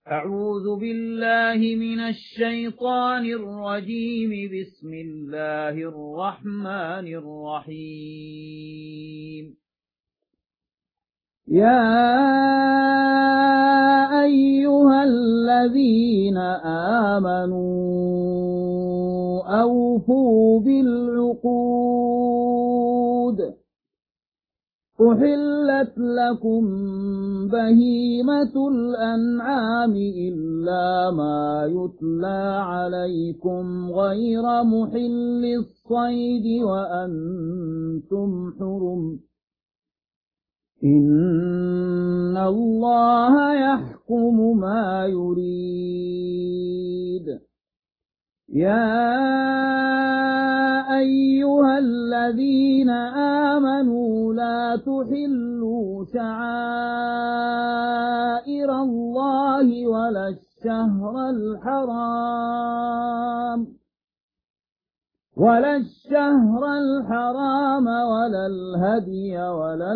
أعوذ بالله من الشيطان الرجيم. بسم الله الرحمن الرحيم. يا أيها الذين آمنوا أوفوا بالعقود. أحلت لكم بهيمة الأنعام إلا ما يتلى عليكم غير محل الصيد وأنتم حرم. إن الله يحكم ما يريد. يا أيها الذين آمنوا لا تحلوا شعائر الله ولا الشهر الحرام ولا الهدي ولا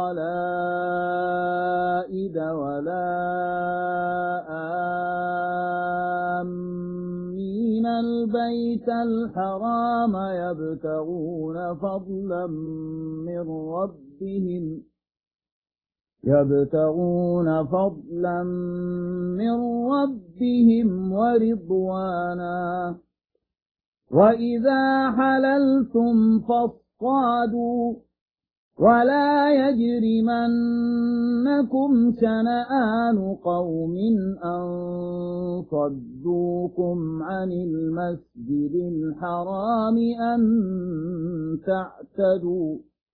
القلائد ولا آمين البيت الحرام يبتغون فضلا من ربهم ورضوانا. وإذا حللتم فاصطادوا ولا يجرمنكم شنآن قوم أن صدوكم عن المسجد الحرام أن تعتدوا.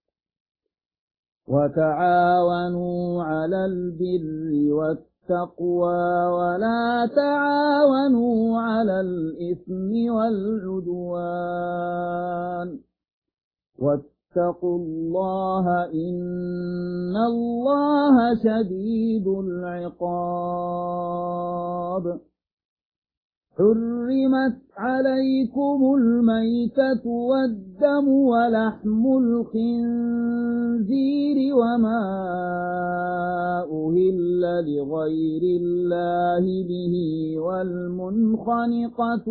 وتعاونوا على البر والتقوى ولا تعاونوا على الإثم والعدوان. واتقوا الله إن الله شديد العقاب. حرمت عليكم الميتة والدم ولحم الخنزير وما أهل لغير الله به والمنخنقة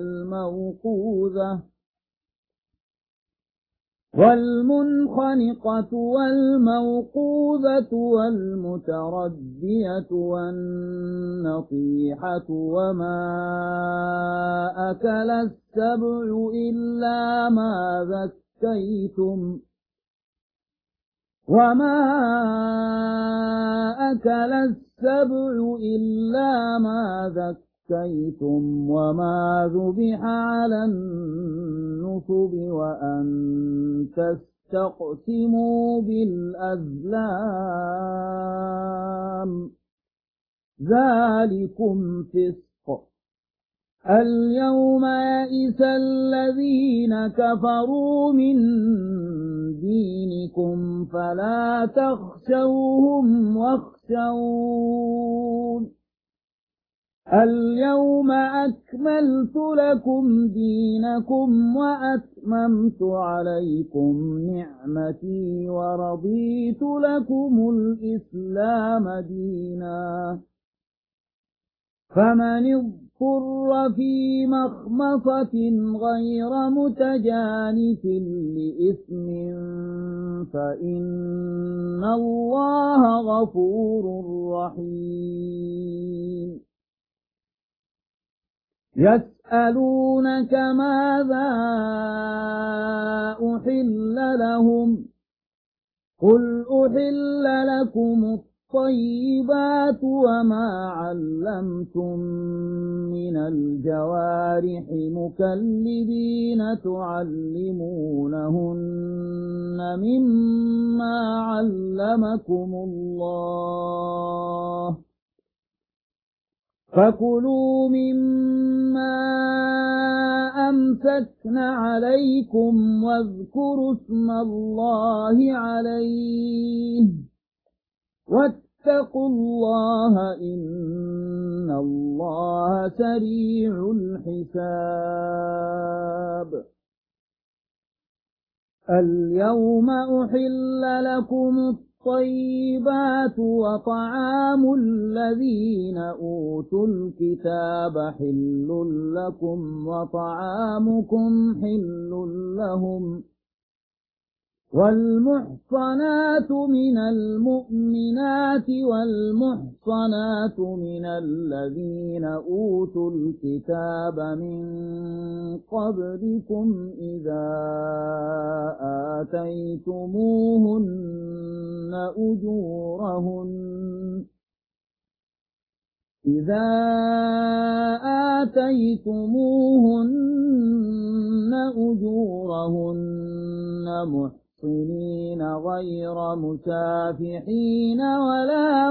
والموقوذة والمتردية والنطيحة وما أكل السبع إلا ما ذكيتم وما ذبح على النصب وأن تستقسموا بالأزلام ذلكم فسق. اليوم يئس الذين كفروا من دينكم فلا تخشوهم واخشون. اليوم أكملت لكم دينكم وأتممت عليكم نعمتي ورضيت لكم الإسلام دينا. فمن اضطر في مخمصة غير متجانف لإثم فإن الله غفور رحيم. يسألونك ماذا أحل لهم قل أحل لكم الطيبات وما علمتم من الجوارح مكلبين تعلمونهن مما علمكم الله فكلوا مما أمسكن عليكم واذكروا اسم الله عليه واتقوا الله إن الله سريع الحساب. اليوم أحل لكم الطيبات وطعام الذين أوتوا الكتاب حل لكم وطعامكم حل لهم والمحصنات من المؤمنات والمحصنات من الذين أوتوا الكتاب من قبلكم إذا آتيتموهن أجورهن محصنين غير مسافحين ولا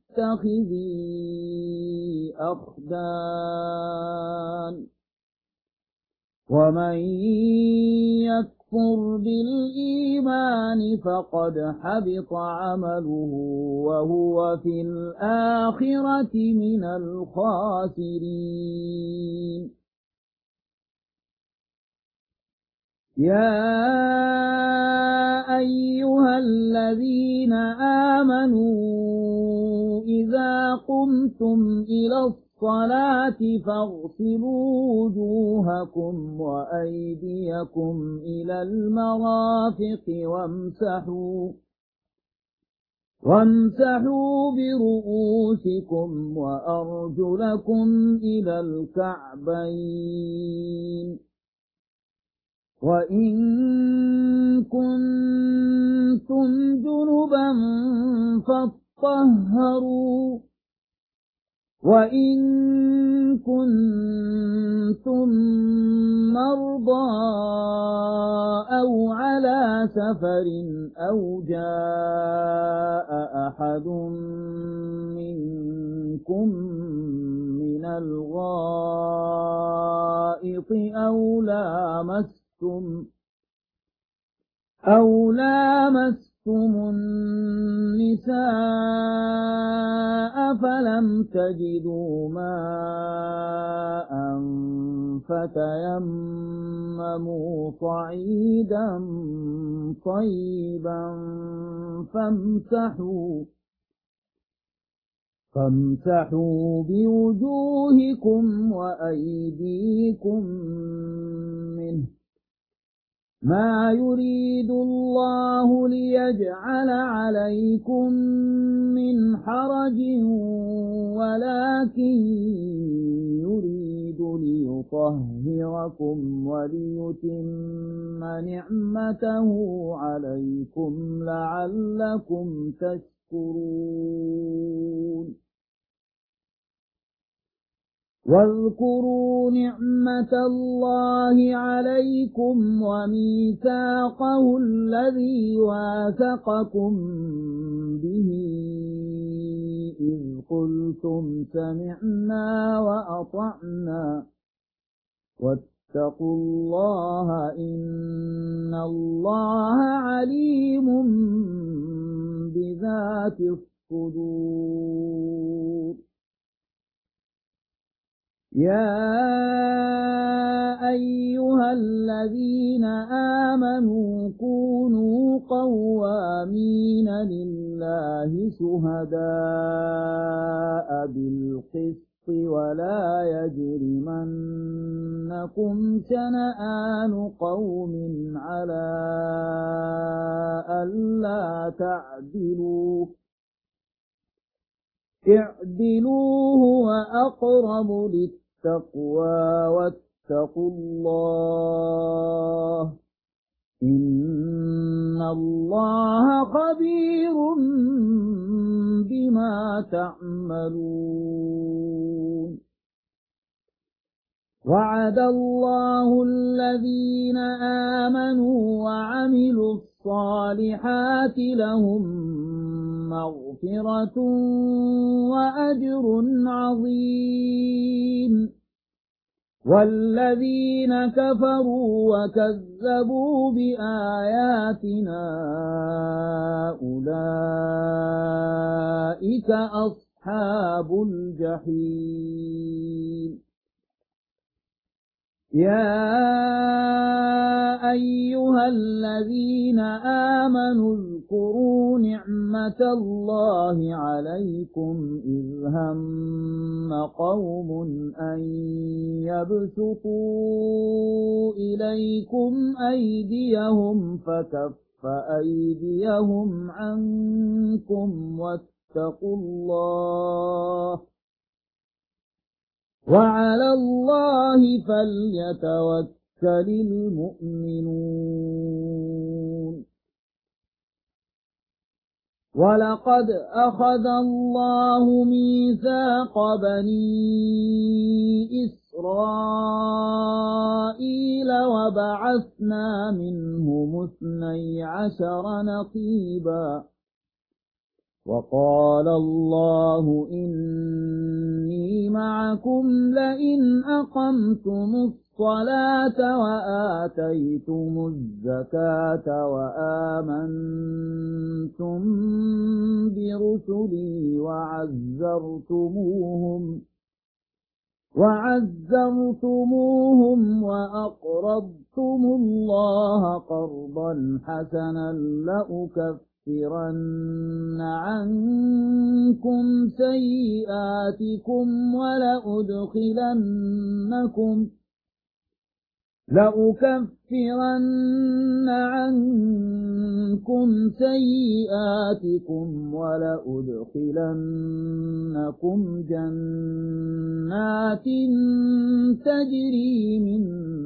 متخذي أخدان ومن يكفر بالإيمان فقد حبط عمله وهو في الآخرة من الخاسرين يا أيها الذين آمنوا إذا قمتم إلى الصلاة فاغسلوا وجوهكم وأيديكم إلى المرافق وامسحوا برؤوسكم وأرجلكم إلى الكعبين وإن كنتم جنبا فاطهروا وإن كنتم مرضى أو على سفر أو جاء أحد منكم من الغائط أو لامستم النساء فلم تجدوا ماء فتيمموا صعيدا طيبا فامسحوا بوجوهكم وأيديكم منه ما يريد الله ليجعل عليكم من حرج ولكن يريد ليطهركم وليتم نعمته عليكم لعلكم تشكرون واذكروا نعمة الله عليكم وميثاقه الذي واثقكم به إذ قلتم سمعنا وأطعنا واتقوا الله إن الله عليم بذات الصدور يا أيها الذين آمنوا كونوا قوامين لله شهداء بالقسط ولا يجرمنكم شنآن قوم على ألا تعدلوا اعدلوا هو أقرب للتقوى واتقوا الله إن الله خبير بما تعملون وعد الله الذين آمنوا وعملوا الصالحات لهم مغفرة وأجر عظيم والذين كفروا وكذبوا بآياتنا أولئك أصحاب الجحيم يا أيها الذين آمنوا اذكروا نعمة الله عليكم إذ هم قوم أن يبسطوا إليكم أيديهم فكف أيديهم عنكم واتقوا الله وعلى الله فليتوكل المؤمنون ولقد أخذ الله ميثاق بني إسرائيل وبعثنا منهم 12 نقيبا وقال الله إني معكم لئن أقمتم الصلاة وآتيتم الزكاة وآمنتم برسلي وعزرتموهم وأقرضتم الله قرضا حسنا لأكفرن عنكم سيئاتكم ولأدخلنكم جنات تجري من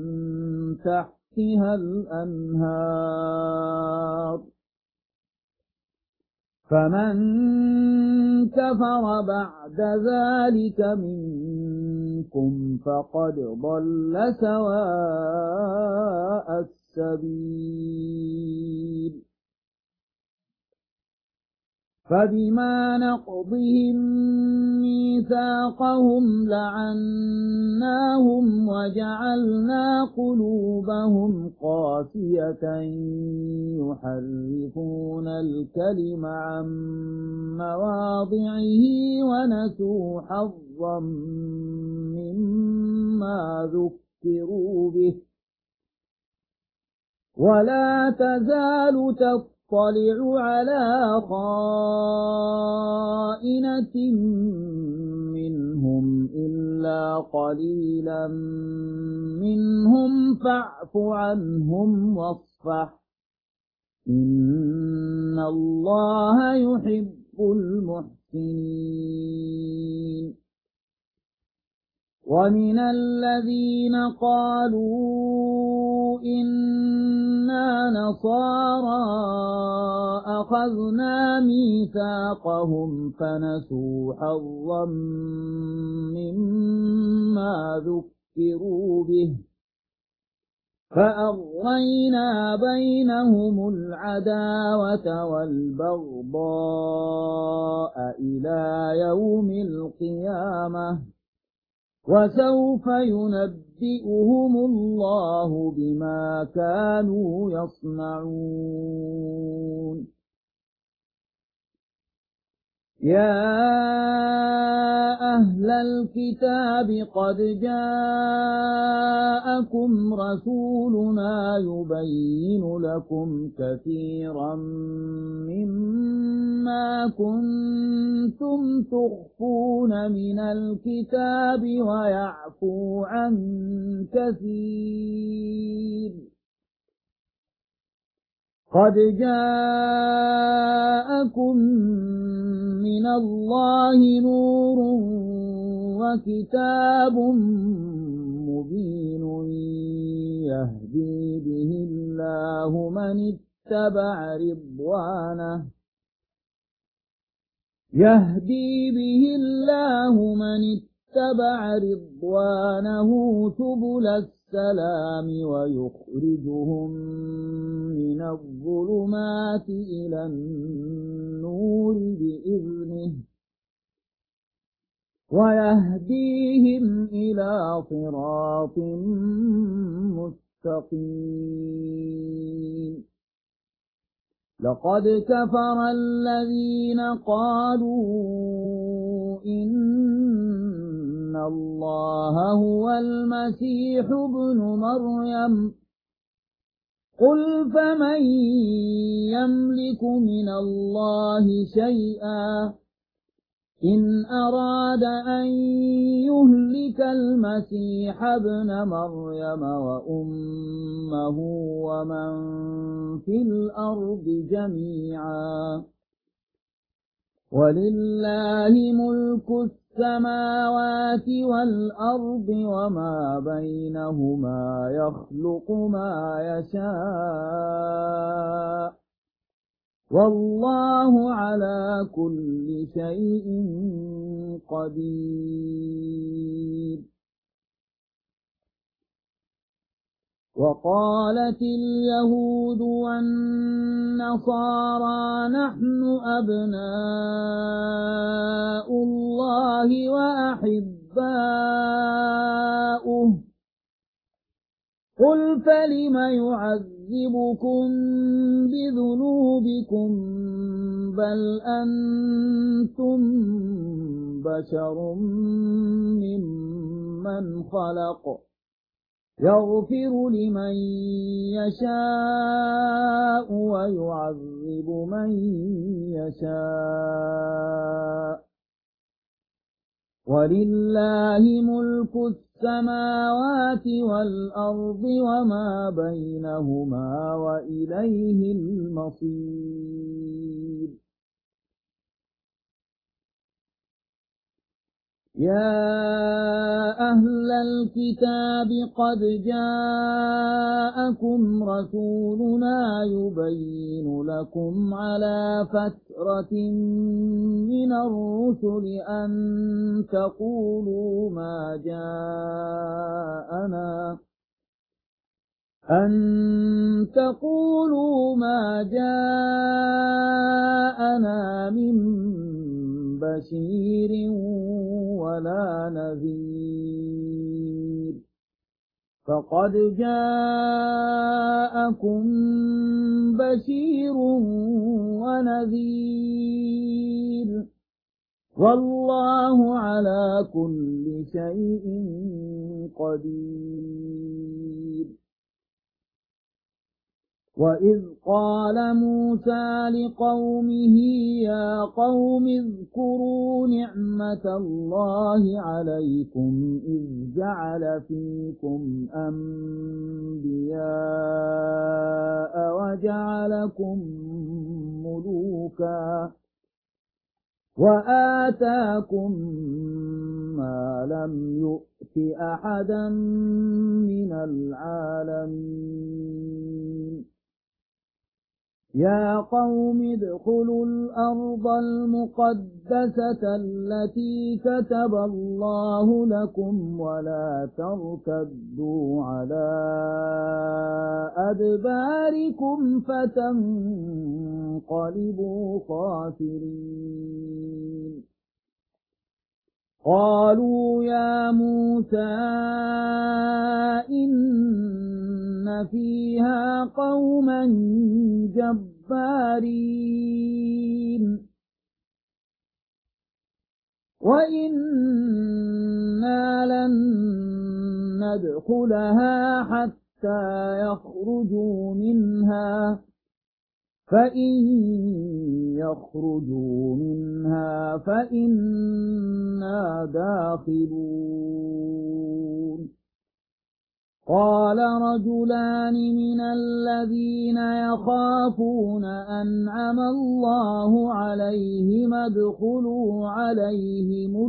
تحتها الأنهار فمن كفر بعد ذلك منكم فقد ضل سواء السبيل فبما نقضهم ميثاقهم لعناهم وجعلنا قلوبهم قاسية يحرفون الكلم عن مواضعه ونسوا حظا مما ذكروا به ولا تزال تطلع على خائنة منهم إلا قليلا منهم فاعف عنهم واصفح إن الله يحب المحسنين ومن الذين قالوا إنا نصارى أخذنا ميثاقهم فنسوا حظا مما ذكروا به فأغرينا بينهم العداوة والبغضاء إلى يوم القيامة وسوف ينبئهم الله بما كانوا يصنعون يا أهل الكتاب قد جاءكم رسولنا يبين لكم كثيرا مما كنتم تخفون من الكتاب ويعفو عن كثير قد جاءكم من الله نور وكتاب مبين يهدي به الله من اتبع رضوانه سبل السلام ويخرجهم من الظلمات إلى النور بإذنه ويهديهم إلى صراط مستقيم لقد كفر الذين قالوا إن أن الله هو المسيح ابن مريم قل فمن يملك من الله شيئا إن أراد أن يهلك المسيح ابن مريم وأمه ومن في الأرض جميعا ولله ملك السماوات والأرض وما بينهما يخلق ما يشاء والله على كل شيء قدير وقالت اليهود والنصارى نحن أبناء الله وأحباؤه قل فلم يعذبكم بذنوبكم بل أنتم بشر ممن خلق يغفر لمن يشاء ويعذب من يشاء ولله ملك السماوات والأرض وما بينهما وإليه المصير يا أهل الكتاب قد جاءكم رسولنا يبين لكم على فترة من الرسل أن تقولوا ما جاءنا من بشير ولا نذير فقد جاءكم بشير ونذير والله على كل شيء قدير وإذ قال موسى لقومه يا قوم اذكروا نعمة الله عليكم إذ جعل فيكم أنبياء وجعلكم ملوكا وآتاكم ما لم يؤت أحدا من العالمين يا قوم ادخلوا الأرض المقدسة التي كتب الله لكم ولا ترتدوا على أدباركم فتنقلبوا خاسرين قالوا يا موسى إن فيها قوما جبارين وإنا لن ندخلها حتى يخرجوا منها فإن يخرجوا منها فإنا داخلون قال رجلان من الذين يخافون أنعم الله عليهم ادخلوا عليهم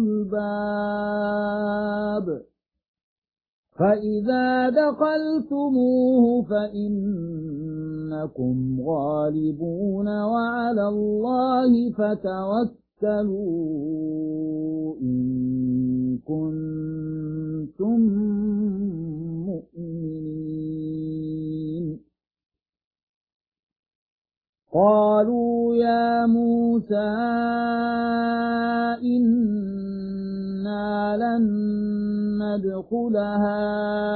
الباب فإذا دخلتموه فإنكم غالبون وعلى الله فتوكلوا إن كنتم مؤمنين قالوا يا موسى إنا لن ندخلها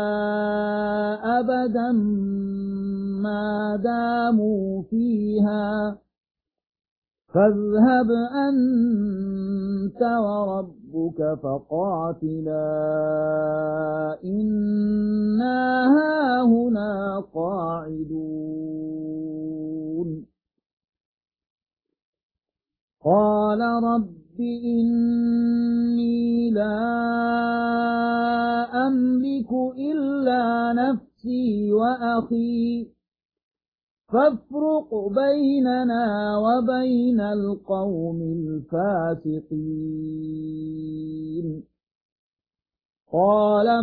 أبدا ما داموا فيها فاذهب أنت أنت وربك فقاتلا إنا هاهنا قاعدون قال رب إني لا أملك إلا نفسي وأخي فافرق بيننا وبين القوم الفاسقين قال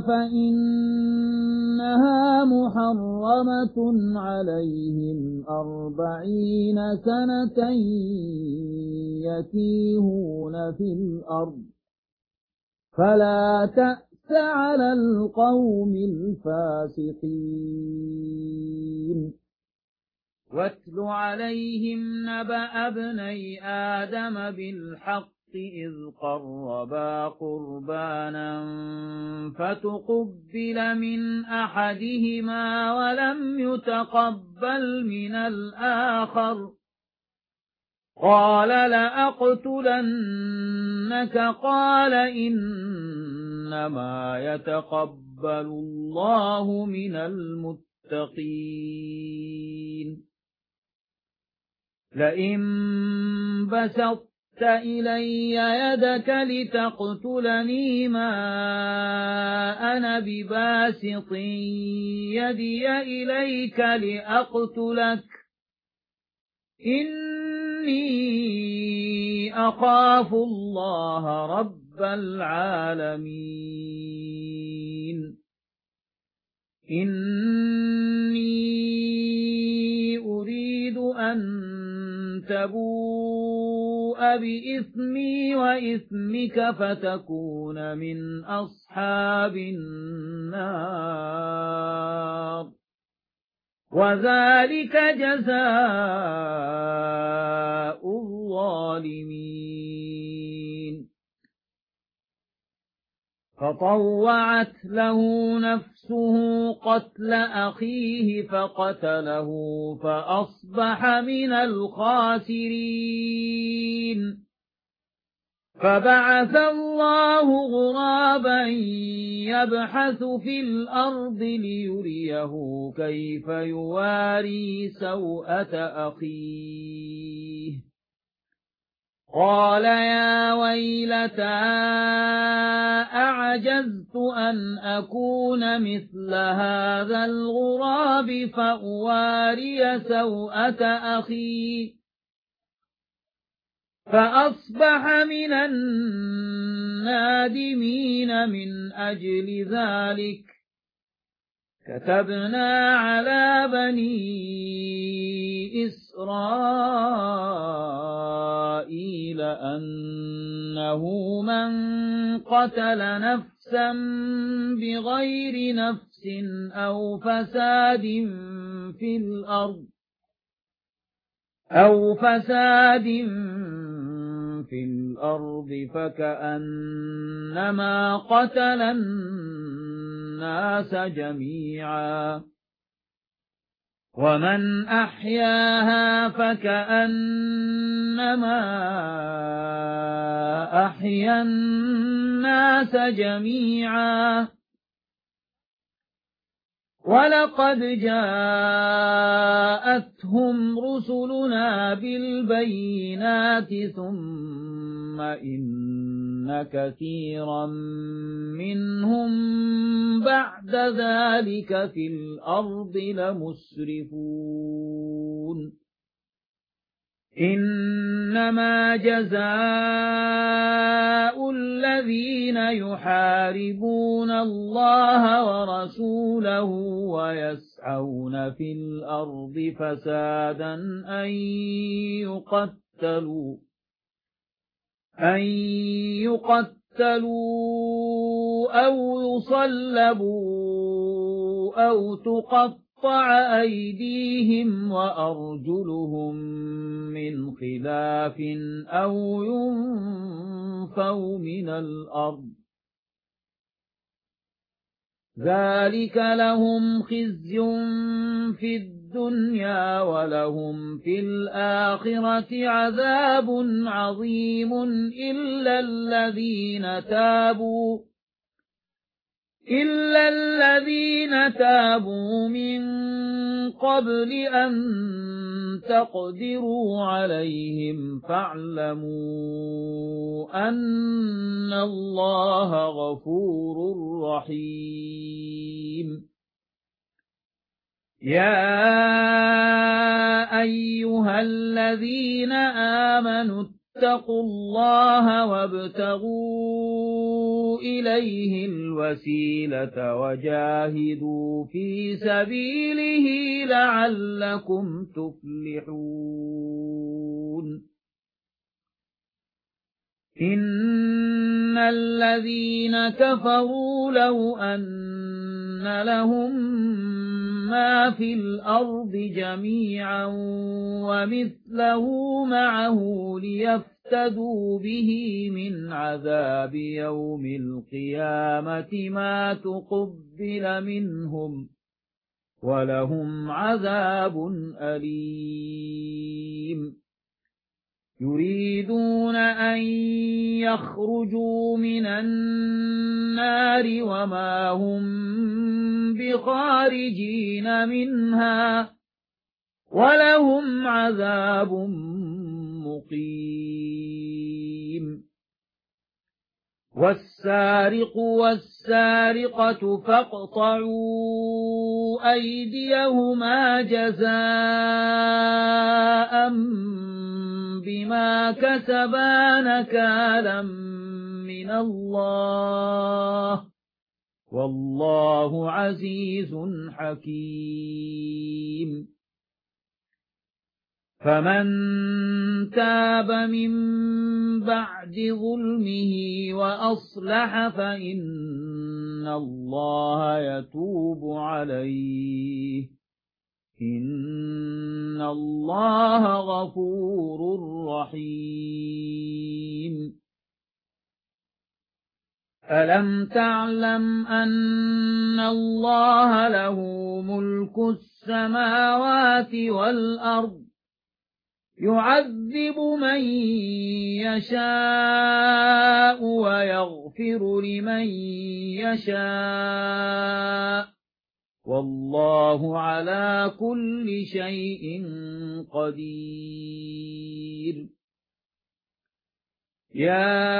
فإنها محرمة عليهم 40 سنة يتيهون في الأرض فلا تأس على القوم الفاسقين واتل عليهم نبأ ابني آدم بالحق إذ قربا قربانا فتقبل من أحدهما ولم يتقبل من الآخر قال لأقتلنك قال إنما يتقبل الله من المتقين لئن بسطت إلي يدك لتقتلني ما أنا بباسط يدي إليك لأقتلك إني أخاف الله رب العالمين إني أريد أن تبوء بإثمي وإثمك فتكون من أصحاب النار وذلك جزاء الظالمين فطوعت له نفسه قتل أخيه فقتله فأصبح من الخاسرين فبعث الله غرابا يبحث في الأرض ليريه كيف يواري سوءة أخيه قال يا ويلتى أعجزت أن أكون مثل هذا الغراب فأواري سوءة أخي فأصبح من النادمين من أجل ذلك كتبنا على بني إسرائيل أنه من قتل نفسا بغير نفس أو فساد في الأرض فكأنما قتل الناس جميعا ومن أحياها فكأنما أحيا الناس جميعا ولقد جاءتهم رسلنا بالبينات ثم إن كثيرا منهم بعد ذلك في الأرض لمسرفون إنما جزاء الذين يحاربون الله ورسوله ويسعون في الأرض فسادا أن يقتلوا أو يصلبوا أو تقطع أيديهم وأرجلهم من خلاف أو ينفوا من الأرض ذلك لهم خزي في الدنيا ولهم في الآخرة عذاب عظيم إلا الذين تابوا من قبل أن تقدروا عليهم فاعلموا أن الله غفور رحيم يا أيها الذين آمنوا اتقوا الله وابتغوا إليه الوسيلة وجاهدوا في سبيله لعلكم تفلحون إن الذين كفروا لو أن لهم ما في الأرض جميعا ومثله معه ليفتدوا به من عذاب يوم القيامة ما تقبل منهم ولهم عذاب أليم يريدون أن يخرجوا من النار وما هم بخارجين منها ولهم عذاب مقيم والسارق والسارقة فاقطعوا أيديهما جزاء بما كسبا نكالا من الله والله عزيز حكيم فمن تاب من بعد ظلمه وأصلح فإن الله يتوب عليه إن الله غفور رحيم ألم تعلم أن الله له ملك السماوات والأرض يعذب من يشاء ويغفر لمن يشاء والله على كل شيء قدير يا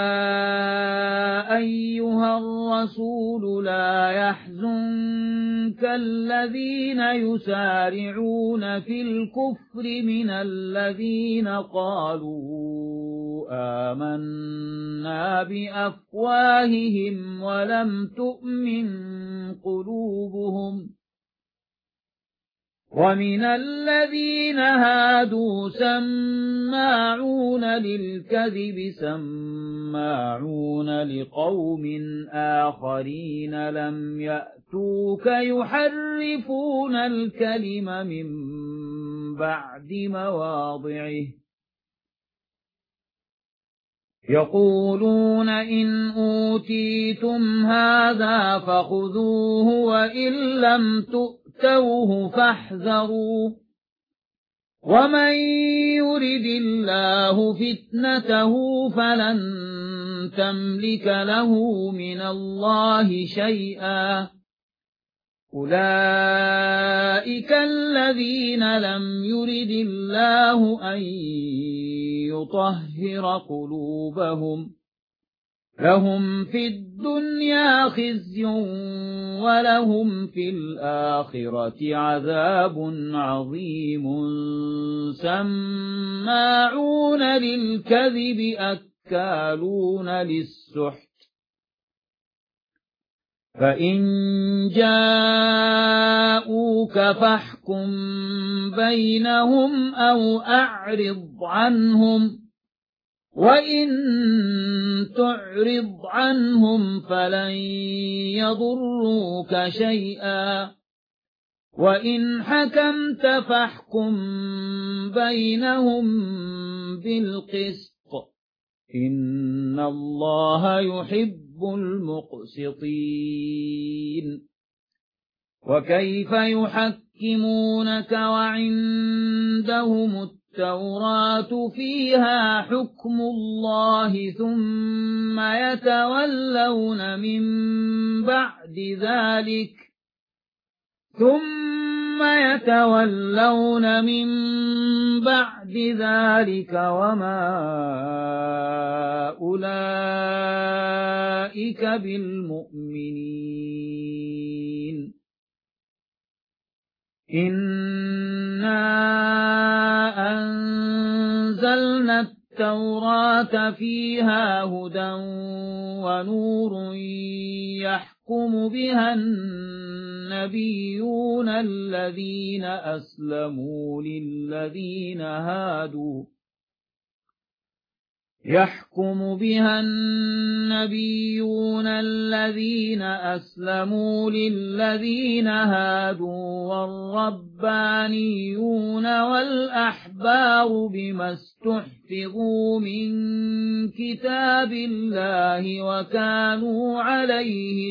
أيها الرسول لا يحزنك الذين يسارعون في الكفر من الذين قالوا آمنا بأفواههم ولم تؤمن قلوبهم ومن الذين هادوا سماعون للكذب سماعون لقوم آخرين لم يأتوك يحرفون الكلم من بعد مواضعه يقولون إن أوتيتم هذا فخذوه وإن لم تؤتوه فاحذروا ومن يرد الله فتنته فلن تملك له من الله شيئا أولئك الذين لم يرد الله أن يطهر قلوبهم لهم في الدنيا خزي ولهم في الآخرة عذاب عظيم سماعون للكذب أكالون للسحت فإن جاءوك فاحكم بينهم أو أعرض عنهم وإن تعرض عنهم فلن يضروك شيئا وإن حكمت فاحكم بينهم بالقسط إن الله يحب المقسطين وكيف يحكمونك وعندهم التوراة فيها حكم الله ثم يتولون من بعد ذلك وما أولئك بالمؤمنين إنا أنزلنا التوراة فيها هدى ونور يحكم بها النبيون الذين أسلموا للذين هادوا والربانيون والأحبار بما استحفظوا من كتاب الله وكانوا عليه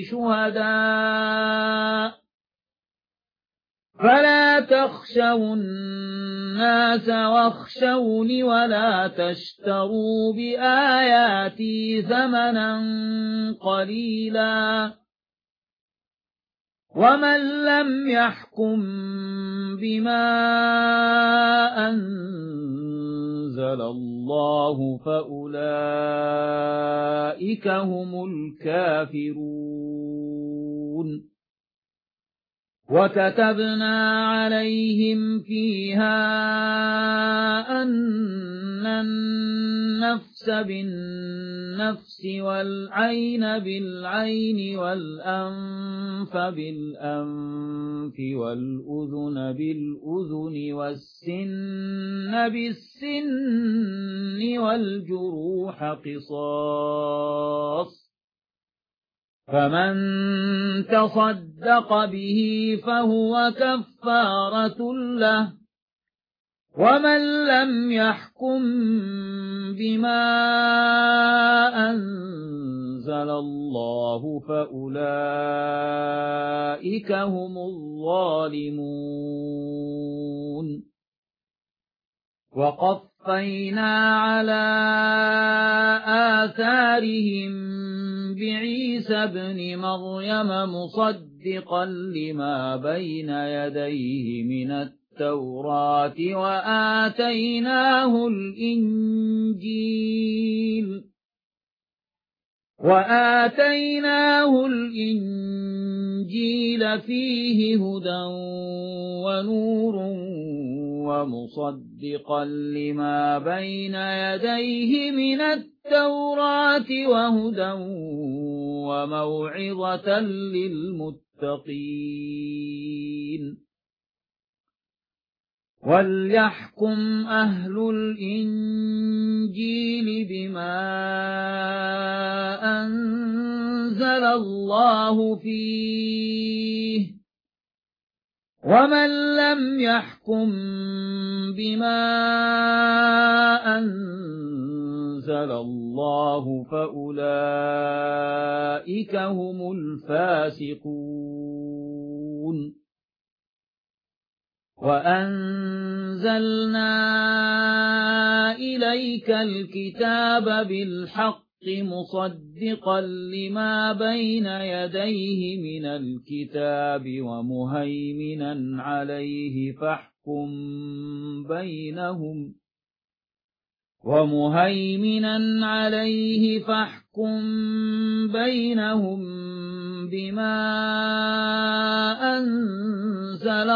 شهداء فلا تخشوا الناس واخشوني ولا تشتروا بآياتي ثمنا قليلا ومن لم يحكم بما أنزل الله فأولئك هم الكافرون وكتبنا عليهم فيها أن النفس بالنفس والعين بالعين والأنف بالأنف والأذن بالأذن والسن بالسن والجروح قصاص فمن تصدق به فهو كفارة له ومن لم يحكم بما أنزل الله فأولئك هم الظالمون وقفينا على آثارهم بعيسى ابن مريم مصدقا لما بين يديه من التوراة وآتيناه الإنجيل فيه هدى ونور ومصدقا لما بين يديه من التوراة وهدى وموعظة للمتقين وليحكم أهل الإنجيل بما أنزل الله فيه ومن لم يحكم بما أنزل الله فأولئك هم الفاسقون وأنزلنا إليك الكتاب بالحق مصدقا لما بين يديه من الكتاب ومهيمنا عليه فاحكم بينهم بما أنزل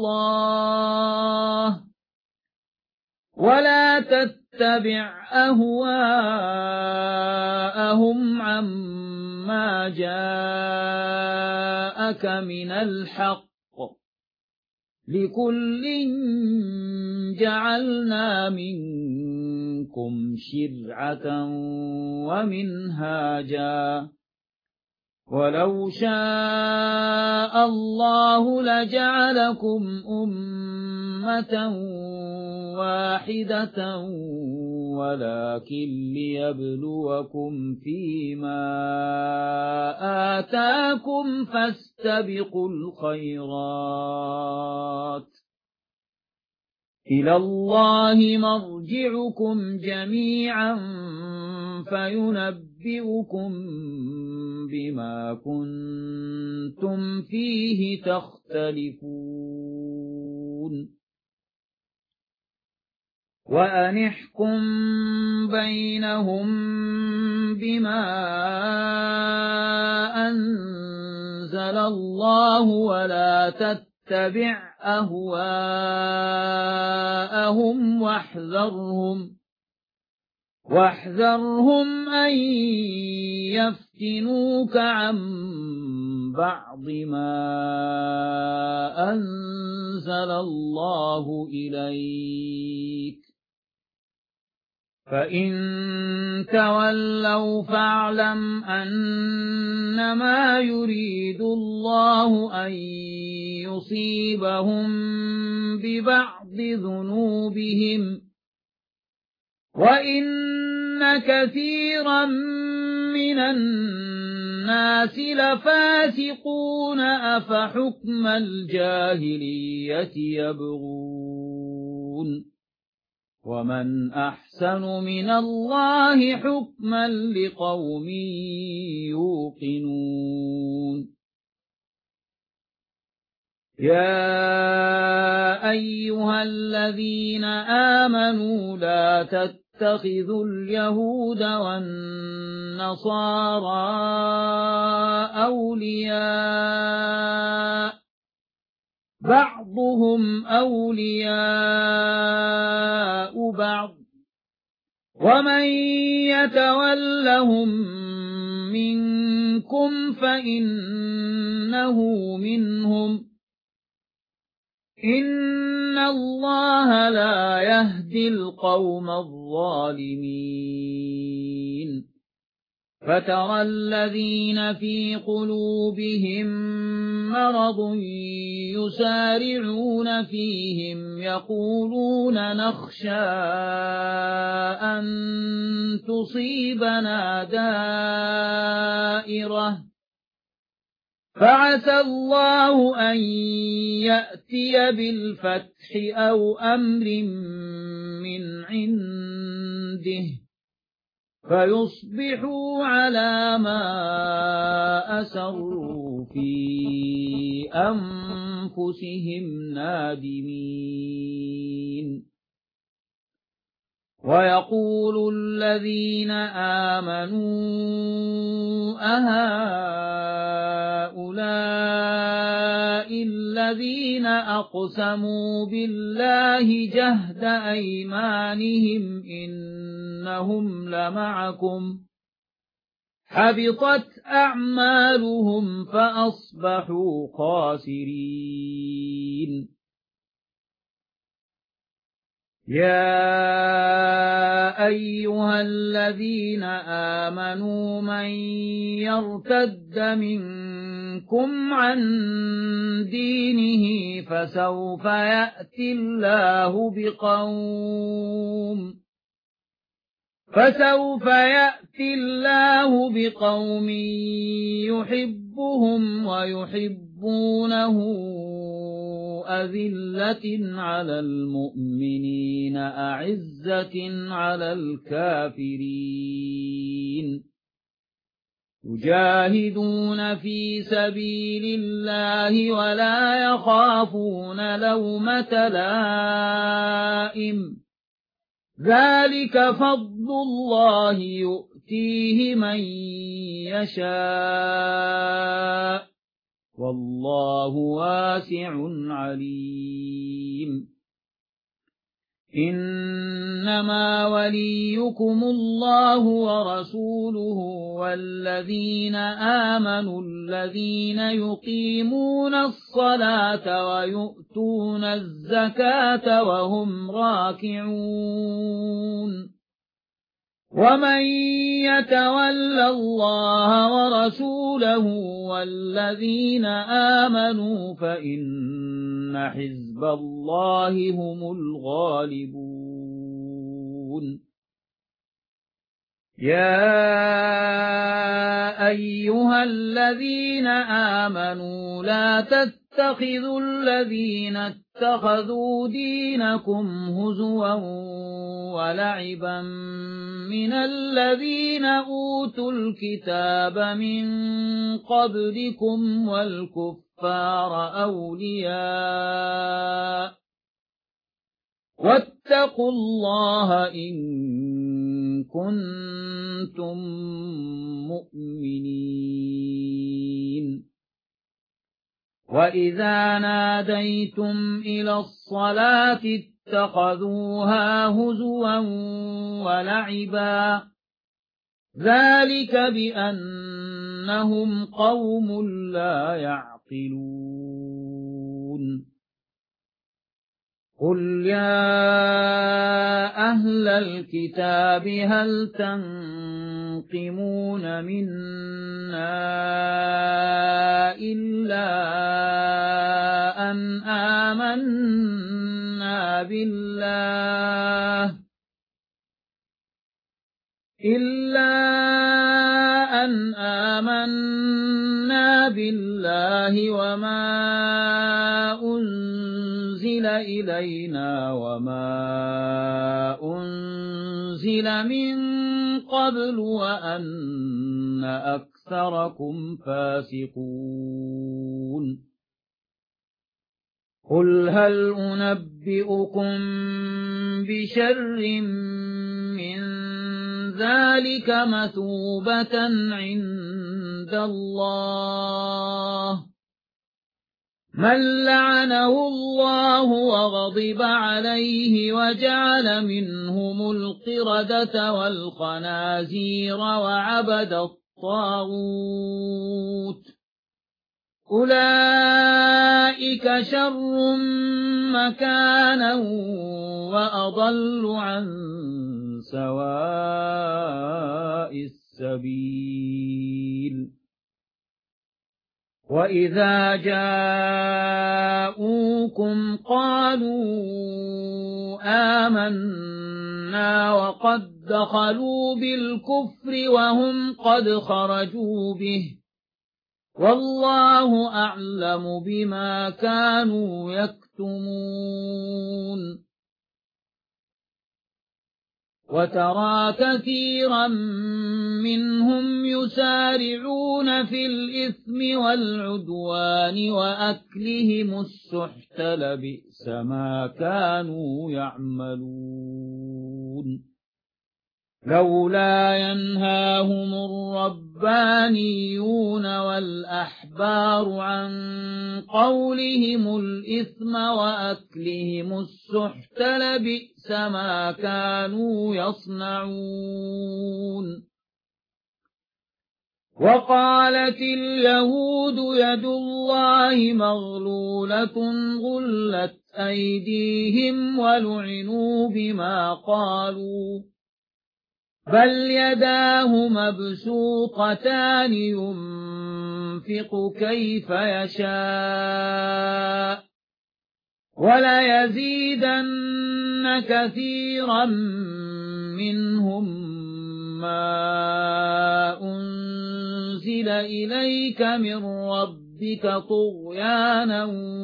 الله ولا تتبع أهواءهم عما جاءك من الحق لكل جعلنا منكم شرعة ومنهاجا ولو شاء الله لجعلكم أمة أمة واحدة ولكن ليبلوكم فيما آتاكم فاستبقوا الخيرات إلى الله مرجعكم جميعا فينبئكم بما كنتم فيه تختلفون وأن احكم بينهم بما أنزل الله ولا تتبع أهواءهم واحذرهم أن يفتنوك عن بعض ما أنزل الله إليك فإن تولوا فاعلم أنما يريد الله أن يصيبهم ببعض ذنوبهم وإن كثيرا من الناس لفاسقون أفحكم الجاهلية يبغون ومن أحسن من الله حكما لقوم يوقنون يا أيها الذين آمنوا لا تتخذوا اليهود والنصارى أولياء بعضهم أولياء بعض ومن يتولهم منكم فإنه منهم إن الله لا يهدي القوم الظالمين فترى الذين في قلوبهم مرض يسارعون فيهم يقولون نخشى أن تصيبنا دائرة فعسى الله أن يأتي بالفتح أو أمر من عنده فيصبحوا على ما أسروا في أنفسهم نادمين ويقول الذين آمنوا أهؤلاء الذين أقسموا بالله جهد أيمانهم إنهم لمعكم حبطت أعمالهم فأصبحوا خاسرين يا أيها الذين آمنوا من يرتد منكم عن دينه فسوف يأتي الله بقوم يحبهم ويحبونه أذلة على المؤمنين أعزة على الكافرين يجاهدون في سبيل الله ولا يخافون لومة لائم ذلك فضل الله يؤتيه من يشاء والله واسع عليم إنما وليكم الله ورسوله والذين آمنوا الذين يقيمون الصلاة ويؤتون الزكاة وهم راكعون ومن يتول الله ورسوله والذين آمنوا فإن حزب الله هم الغالبون يا أيها الذين آمنوا لا تتخذوا الذين اتخذوا دينكم هزوا ولعبا من الذين أوتوا الكتاب من قبلكم والكفار أولياء واتقوا الله إن كنتم مؤمنين وإذا ناديتم إلى الصلاة اتخذوها هزوا ولعبا ذلك بأنهم قوم لا يعقلون قل يا أهل الكتاب هل تنقمون منا إلا أن آمنا بالله وما أنزل إلينا وما أنزل من قبل وأن أكثركم فاسقون قل هل أنبئكم بشر من ذلك مثوبة عند الله من لعنه الله وغضب عليه وجعل منهم القردة والخنازير وعبد الطاغوت أولئك شر مكانا وأضل عن سواء السبيل وإذا جاءوكم قالوا آمنا وقد دخلوا بالكفر وهم قد خرجوا به والله أعلم بما كانوا يكتمون وترى كثيرا منهم يسارعون في الإثم والعدوان وأكلهم السحت لبئس ما كانوا يعملون لولا ينهاهم الربانيون والأحبار عن قولهم الإثم وأكلهم السحت لبئس ما كانوا يصنعون وقالت اليهود يد الله مغلولة غلت أيديهم ولعنوا بما قالوا بل يداه مبسوطتان ينفق كيف يشاء وليزيدن كثيرا منهم ما أنزل إليك من ربك طغيانا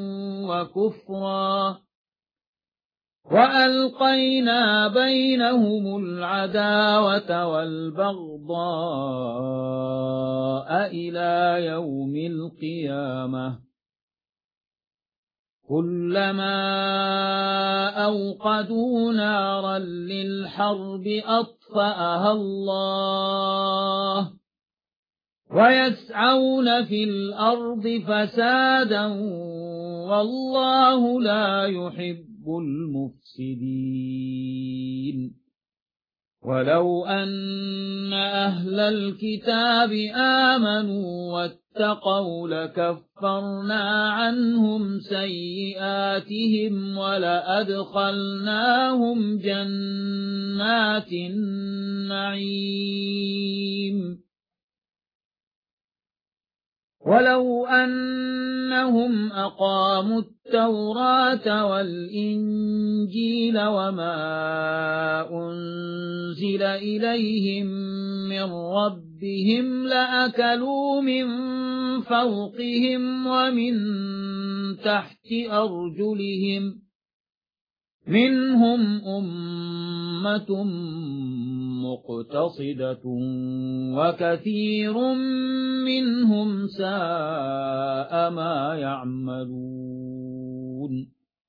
وكفرا وألقينا بينهم العداوة والبغضاء إلى يوم القيامة كلما أوقدوا نارا للحرب أطفأها الله ويسعون في الأرض فسادا والله لا يحب المفسدين ولو أن أهل الكتاب آمنوا واتقوا لكفرنا عنهم سيئاتهم ولأدخلناهم جنات النعيم ولو أنهم أقاموا التوراة والإنجيل وما أنزل إليهم من ربهم لأكلوا من فوقهم ومن تحت أرجلهم منهم أمة مقتصدة وكثير منهم ساء ما يعملون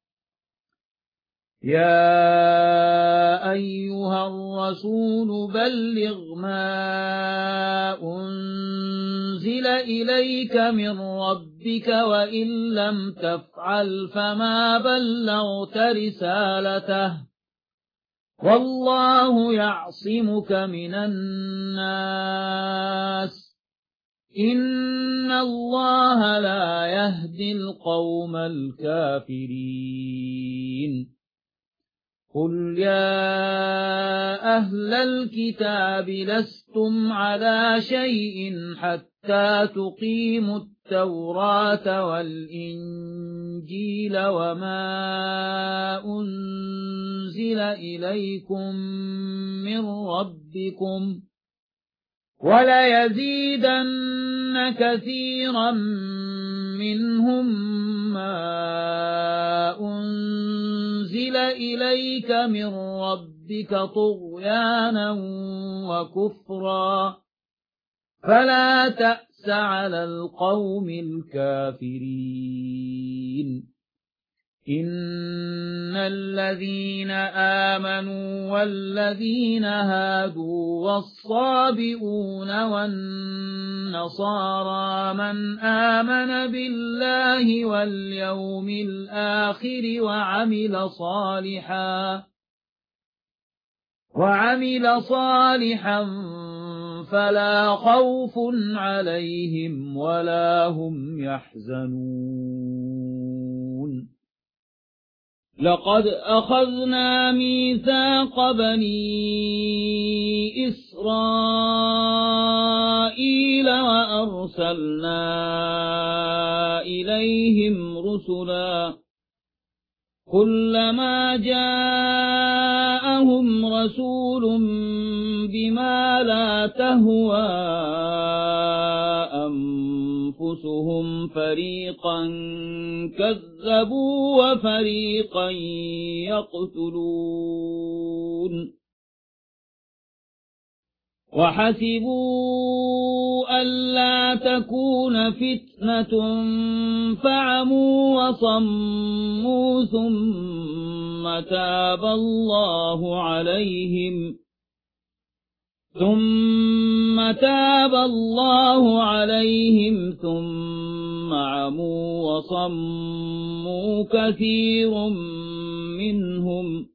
يا أيها الرسول بلغ ما أنزل إليك من ربك وإن لم تفعل فما بلغت رسالته والله يعصمك من الناس إن الله لا يهدي القوم الكافرين قل يا أهل الكتاب لستم على شيء حتى تقيموا التوراة والإنجيل وما أنزل إليكم من ربكم وليزيدن كثيرا منهم ما أنزل إليك من ربك طغيانا وكفرا فلا تأس على القوم الكافرين إن الذين آمنوا والذين هادوا والصابئون والنصارى من آمن بالله واليوم الآخر وعمل صالحا فلا خوف عليهم ولا هم يحزنون لقد أخذنا ميثاق بني إسرائيل وأرسلنا إليهم رسلا كلما جاءهم رسول بما لا تهوى أنفسهم فريقا كذبوا وفريقا يقتلون وحسبوا ألا تكون فتنة فعموا وصموا ثم تاب الله عليهم ثم عموا وصموا كثير منهم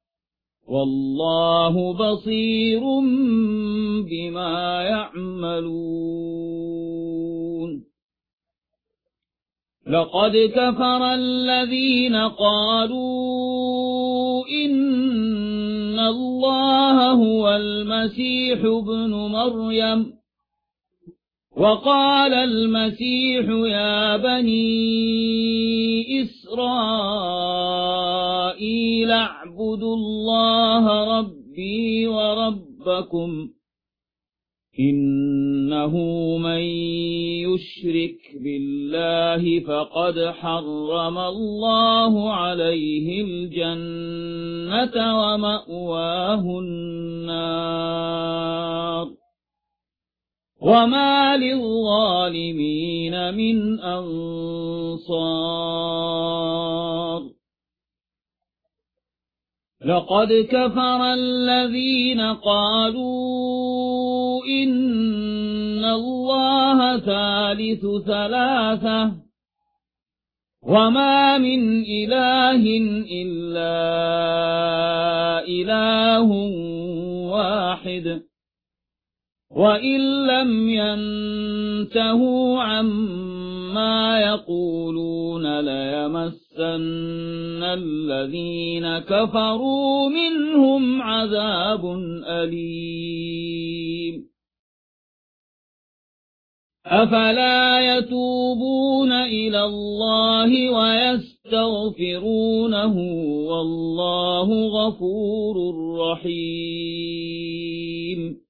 والله بصير بما يعملون لقد كفر الذين قالوا إن الله هو المسيح ابن مريم وقال المسيح يا بني إسرائيل اعبدوا الله ربي وربكم إنه من يشرك بالله فقد حرم الله عليه الجنة ومأواه النار وما للظالمين من أنصار لقد كفر الذين قالوا إن الله ثالث ثلاثة وما من إله إلا إله واحد وإن لم ينتهوا عما يقولون ليمسن الذين كفروا منهم عذاب أليم أفلا يتوبون إلى الله ويستغفرونه والله غفور رحيم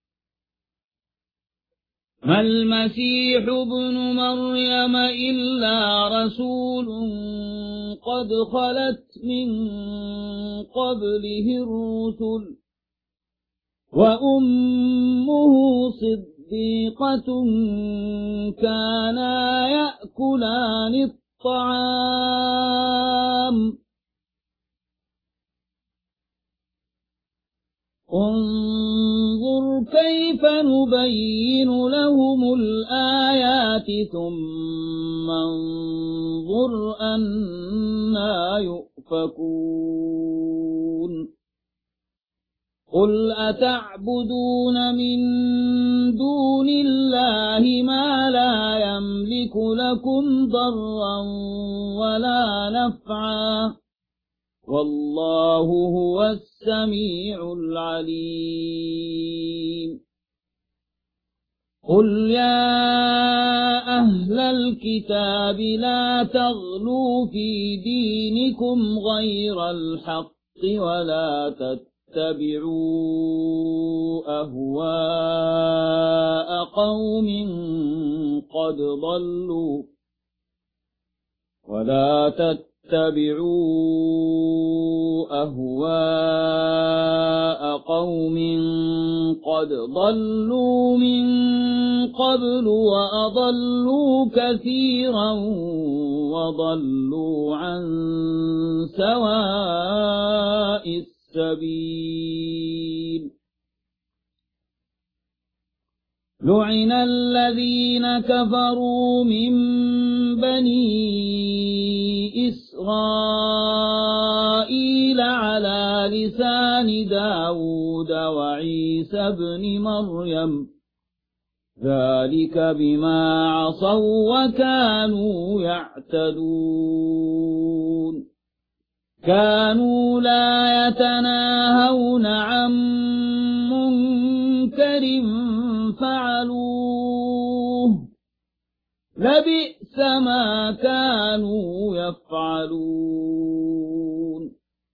ما المسيح ابن مريم إلا رسول قد خلت من قبله الرسل وأمه صديقة كانا يأكلان الطعام انظر كيف نبين لهم الآيات ثم انظر أنا يؤفكون قل أتعبدون من دون الله ما لا يملك لكم ضرا ولا نفعا والله هو السميع العليم قل يا أهل الكتاب لا تغلوا في دينكم غير الحق ولا تتبعوا أهواء قوم قد ضلوا من قبل وأضلوا كثيرا وضلوا عن سواء السبيل لعن الذين كفروا من بني إسرائيل على لسان داود وعيسى بن مريم ذلك بما عصوا وكانوا يعتدون كانوا لا يتناهون عن منكر فعلوه لبئس ما كانوا يفعلون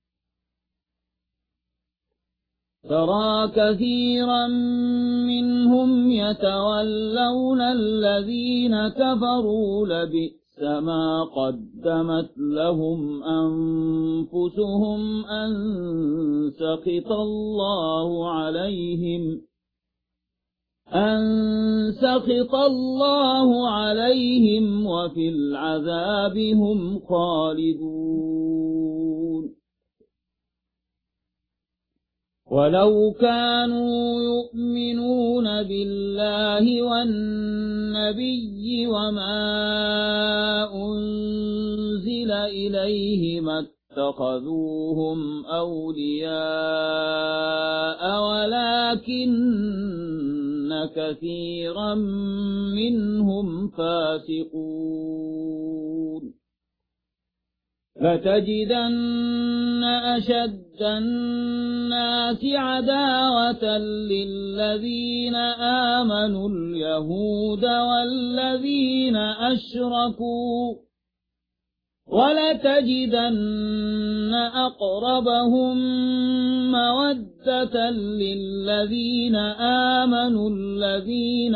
ترى كثيرا منهم يتولون الذين كفروا لبئس ما قدمت لهم أنفسهم أن سخط الله عليهم وفي العذاب هم خالدون ولو كانوا يؤمنون بالله والنبي وما أنزل إليه ما اتخذوهم أولياء ولكن كثيرا منهم فاسقون لتجدن أشد الناس عداوة للذين آمنوا اليهود والذين أشركوا ولتجدن أقربهم مودة للذين آمنوا الذين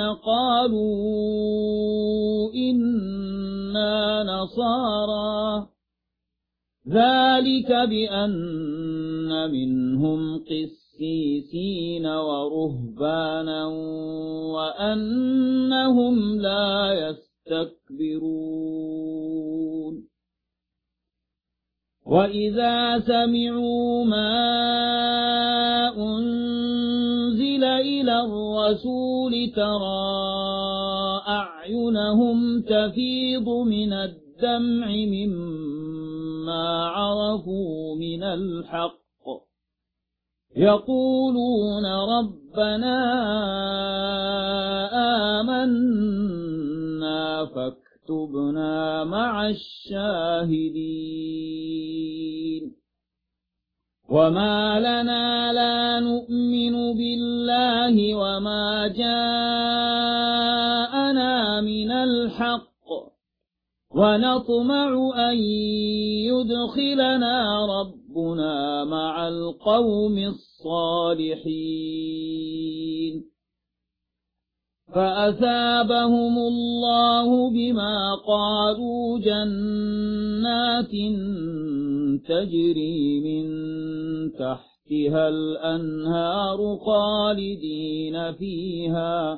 قالوا إنا نصارى ذلك بأن منهم قسيسين ورهبانا وأنهم لا يستكبرون وإذا سمعوا ما أنزل إلى الرسول ترى أعينهم تفيض من الدمع مما عرفوا من الحق يقولون ربنا آمنا فاكتبنا مع الشاهدين وما لنا لا نؤمن بالله وما جاءنا من الحق ونطمع أن يدخلنا ربنا مع القوم الصالحين فأثابهم الله بما قالوا جنات تجري من تحتها الأنهار خالدين فيها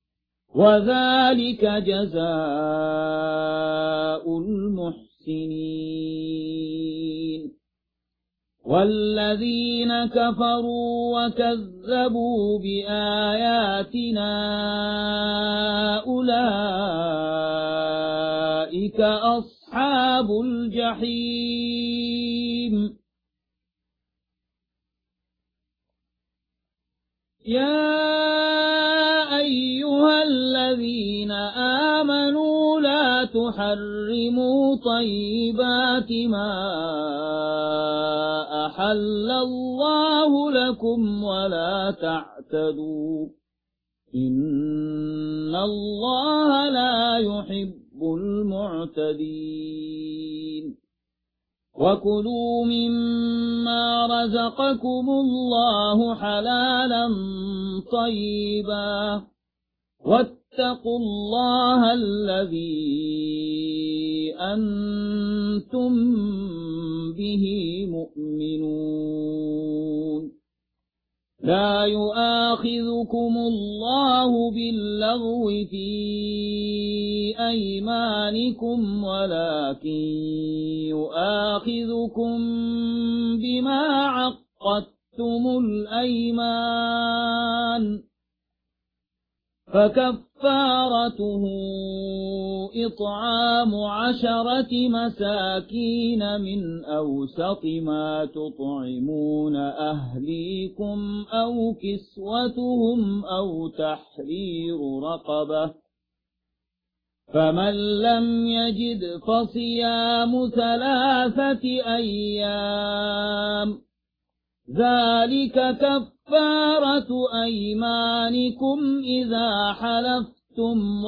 وذلك جزاء المحسنين والذين كفروا وكذبوا بآياتنا أولئك أصحاب الجحيم يا أيها الذين آمنوا لا تحرموا طيبات ما أحل الله لكم ولا تعتدوا إن الله لا يحب المعتدين وكلوا مما رزقكم الله حلالا طيبا واتقوا الله الذي أنتم به مؤمنون لا يؤاخذكم الله باللغو في أيمانكم ولكن يؤاخذكم بما عقدتم الأيمان فكفارته إطعام 10 مساكين من أوسط ما تطعمون أهليكم أو كسوتهم أو تحرير رقبة فمن لم يجد فصيام 3 أيام ذلك كفارة أيمانكم إذا حلفتم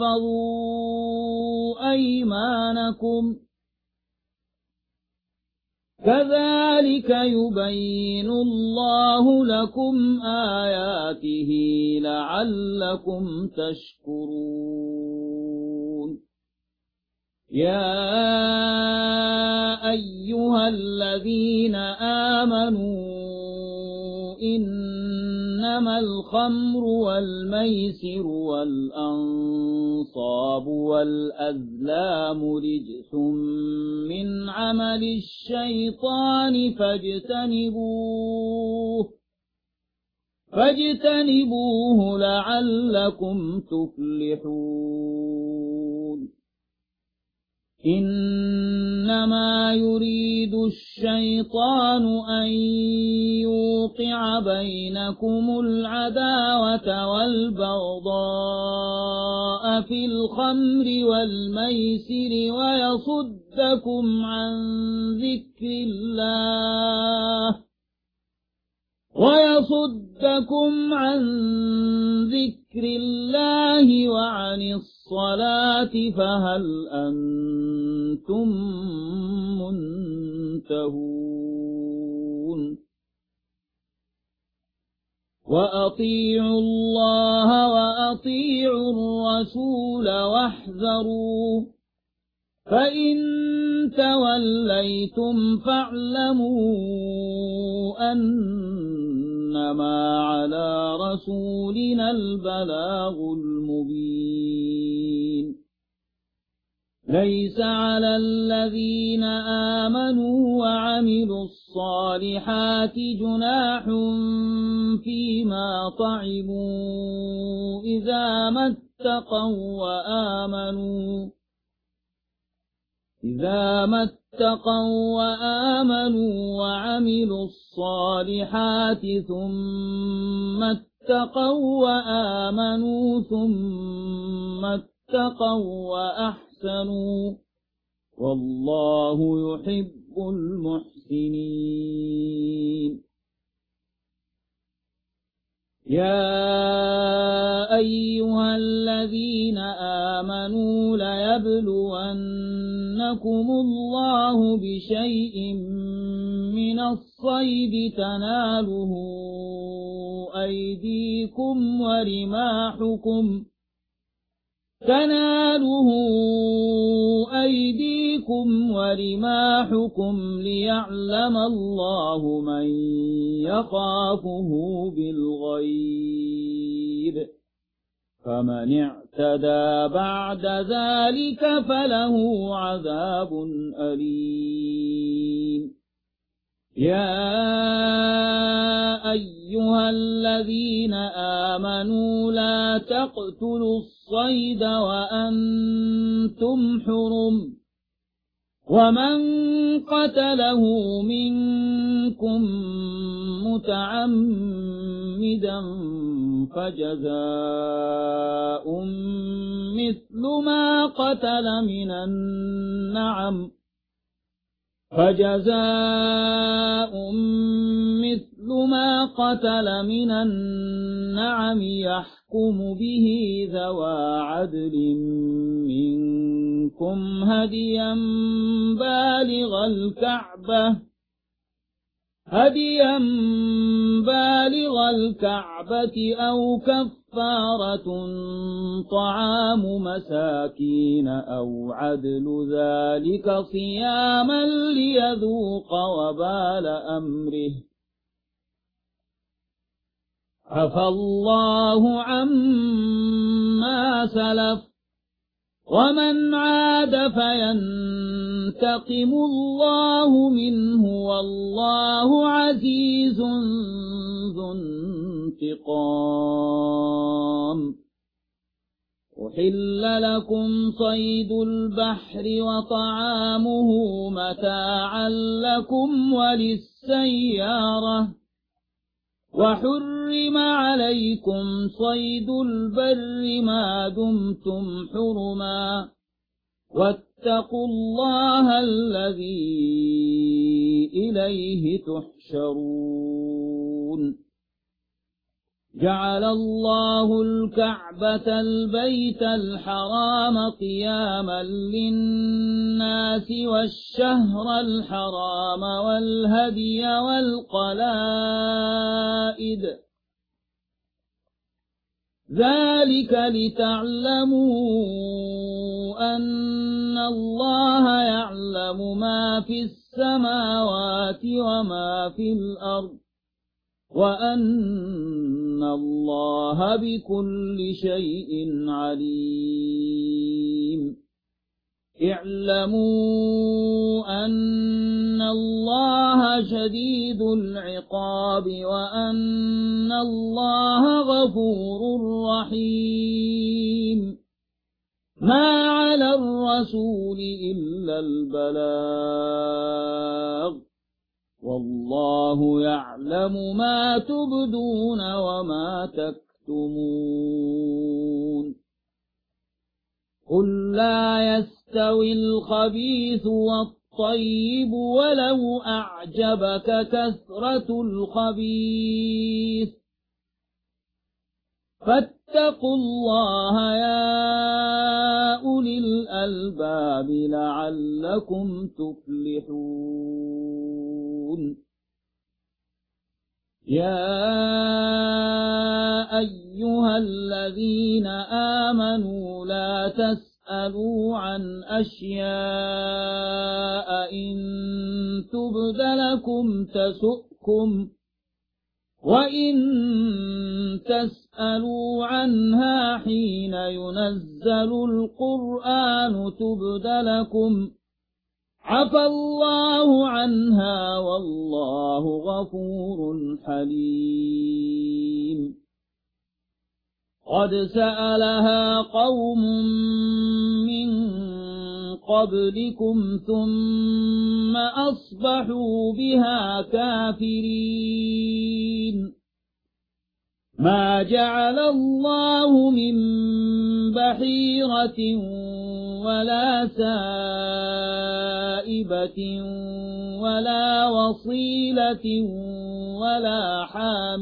واحفظوا أيمانكم كذلك يبين الله لكم آياته لعلكم تشكرون يا أيها الذين آمنوا إنما الخمر والميسر والأنصاب والأزلام رجس من عمل الشيطان فاجتنبوه لعلكم تفلحون إنما يريد الشيطان أن يوقع بينكم العداوة والبغضاء في الخمر والميسر ويصدكم عن ذكر الله وعن الصلاة فهل أنتم منتهون وأطيعوا الله وأطيعوا الرسول واحذروا فإن توليتم فاعلموا أنما على رسولنا البلاغ المبين ليس على الذين آمنوا وعملوا الصالحات جناح فيما طعموا إذا ما اتقوا وآمنوا إذا ما اتقوا وآمنوا وعملوا الصالحات ثم اتقوا وآمنوا ثم اتقوا وأحسنوا والله يحب المحسنين. يا أيها الذين آمنوا ليبلونكم الله بشيء من الصيد تناله أيديكم ورماحكم ليعلم الله من يخافه بالغيب فمن اعتدى بعد ذلك فله عذاب أليم. يا أيها الذين آمنوا لا تقتلوا الصيد وأنتم حرم ومن قتله منكم متعمدا فجزاء مثل ما قتل من النعم يحكم به ذوى عدل منكم هديا بالغ الكعبة أو كفارة طعام مساكين أو عدل ذلك صياما ليذوق وبال أمره عفى الله عما سلف ومن عاد فينتقم الله منه والله عزيز ذو انتقام. أحل لكم صيد البحر وطعامه متاعا لكم وللسيارة وحرم عليكم صيد البر ما دمتم حرما واتقوا الله الذي إليه تحشرون. جعل الله الكعبة البيت الحرام قياما للناس والشهر الحرام والهدي والقلائد ذلك لتعلموا أن الله يعلم ما في السماوات وما في الأرض وأن الله بكل شيء عليم. اعلموا أن الله شديد العقاب وأن الله غفور رحيم. ما على الرسول إلا البلاغ والله يعلم ما تبدون وما تكتمون. قل لا يستوي الخبيث والطيب ولو أعجبك كثرة الخبيث فاتقوا الله يا أولي الألباب لعلكم تفلحون. يا أيها الذين آمنوا لا تسألوا عن أشياء إن تبد لكم تسؤكم وإن تسألوا عنها حين ينزل القرآن تبد لكم عفى الله عنها والله غفور حليم. قد سألها قوم من قبلكم ثم أصبحوا بها كافرين ما جعل الله من بحيرة ولا سائبة ولا وصيلة ولا حام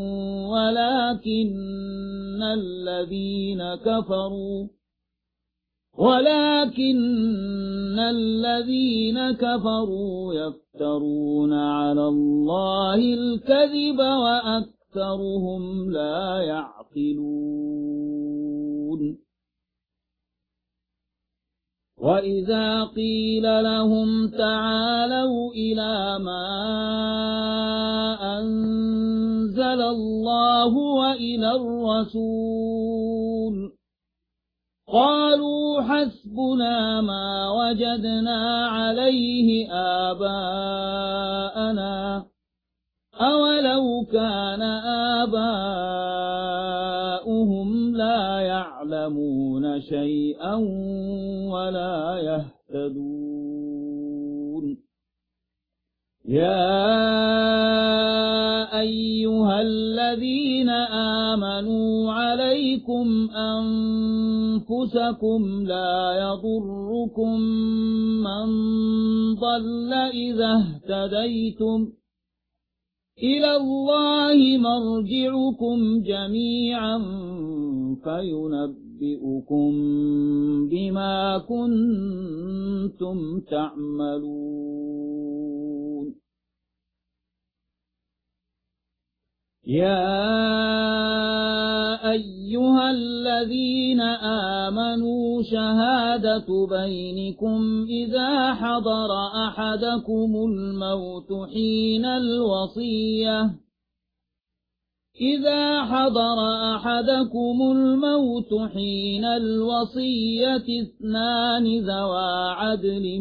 ولكن الذين كفروا يفترون على الله الكذب وأكثرهم لا يعقلون وإذا قيل لهم تعالوا إلى ما أنزل الله وإلى الرسول قالوا حسبنا ما وجدنا عليه آباءنا أولو كان آباؤهم لا يعلمون شيئا ولا يهتدون يا أيها الذين آمنوا عليكم أنفسكم لا يضركم من ضل إذا اهتديتم إلى الله مرجعكم جميعا فينبئكم بما كنتم تعملون يا أيها الذين آمنوا شهادة بينكم إذا حضر أحدكم الموت حين الوصية اثنان ذوى عدل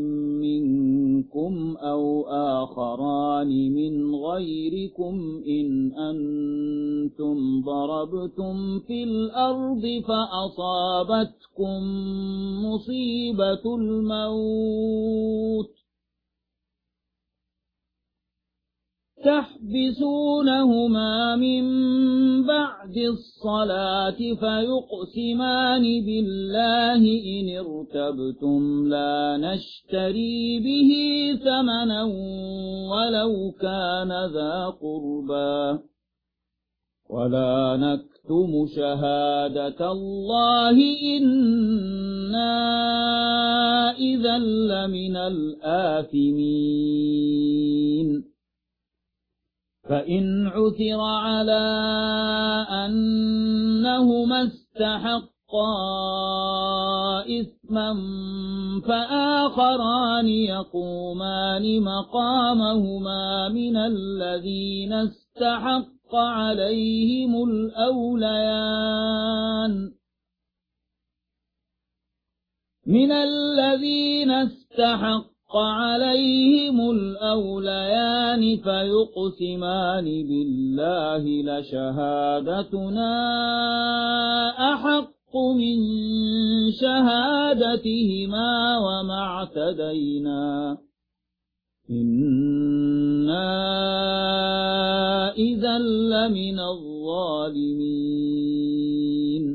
منكم أو آخران من غيركم إن أنتم ضربتم في الأرض فأصابتكم مصيبة الموت تحبسونهما من بعد الصلاة فيقسمان بالله إن ارتبتم لا نشتري به ثمنا ولو كان ذا قربى ولا نكتم شهادة الله إنا إذا لمن الآثمين فإن عثر على أنهما استحقا إثما فآخران يقومان مقامهما من الذين استحق عليهم الأوليان فيقسمان بالله لشهادتنا أحق من شهادتهما وما اعتدينا إنا إذا لمن الظالمين